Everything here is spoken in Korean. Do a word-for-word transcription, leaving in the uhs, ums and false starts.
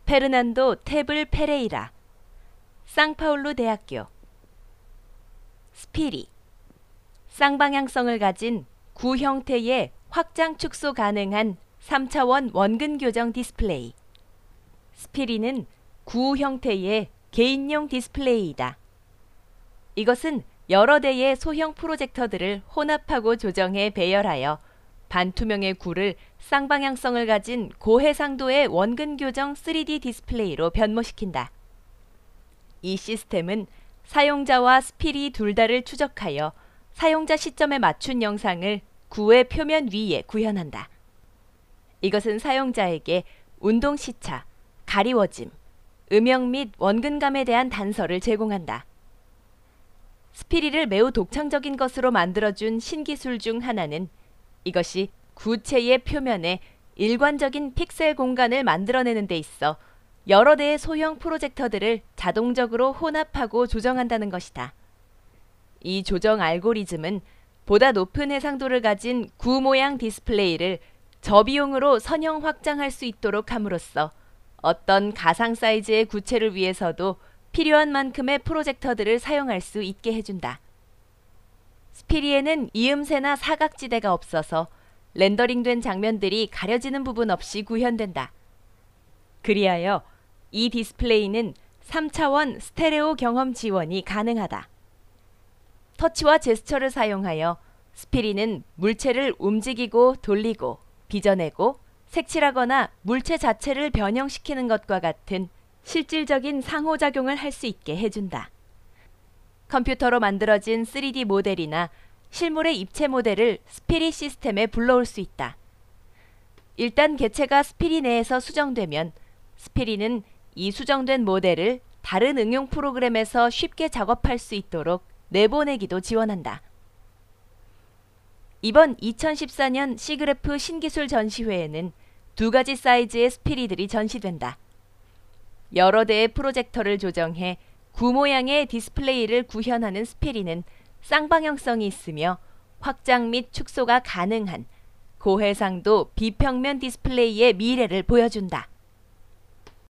페르난도 테블 페레이라, 상파울루 대학교. 스피리, 쌍방향성을 가진 구 형태의 확장 축소 가능한 삼 차원 원근 교정 디스플레이. 스피리는 구 형태의 개인용 디스플레이이다. 이것은 여러 대의 소형 프로젝터들을 혼합하고 조정해 배열하여 반투명의 구를 쌍방향성을 가진 고해상도의 원근 교정 쓰리디 디스플레이로 변모시킨다. 이 시스템은 사용자와 스피리 둘 다를 추적하여 사용자 시점에 맞춘 영상을 구의 표면 위에 구현한다. 이것은 사용자에게 운동 시차, 가리워짐, 음영 및 원근감에 대한 단서를 제공한다. 스피리를 매우 독창적인 것으로 만들어준 신기술 중 하나는 이것이 구체의 표면에 일관적인 픽셀 공간을 만들어내는 데 있어 여러 대의 소형 프로젝터들을 자동적으로 혼합하고 조정한다는 것이다. 이 조정 알고리즘은 보다 높은 해상도를 가진 구 모양 디스플레이를 저비용으로 선형 확장할 수 있도록 함으로써 어떤 가상 사이즈의 구체를 위해서도 필요한 만큼의 프로젝터들을 사용할 수 있게 해준다. 스피리에는 이음새나 사각지대가 없어서 렌더링된 장면들이 가려지는 부분 없이 구현된다. 그리하여 이 디스플레이는 삼 차원 스테레오 경험 지원이 가능하다. 터치와 제스처를 사용하여 스피리는 물체를 움직이고 돌리고 빚어내고 색칠하거나 물체 자체를 변형시키는 것과 같은 실질적인 상호작용을 할 수 있게 해준다. 컴퓨터로 만들어진 쓰리디 모델이나 실물의 입체 모델을 스피리 시스템에 불러올 수 있다. 일단 개체가 스피리 내에서 수정되면 스피리는 이 수정된 모델을 다른 응용 프로그램에서 쉽게 작업할 수 있도록 내보내기도 지원한다. 이번 이천십사 년 시그래프 신기술 전시회에는 두 가지 사이즈의 스피리들이 전시된다. 여러 대의 프로젝터를 조정해 구 모양의 디스플레이를 구현하는 스피리는 쌍방향성이 있으며 확장 및 축소가 가능한 고해상도 비평면 디스플레이의 미래를 보여준다.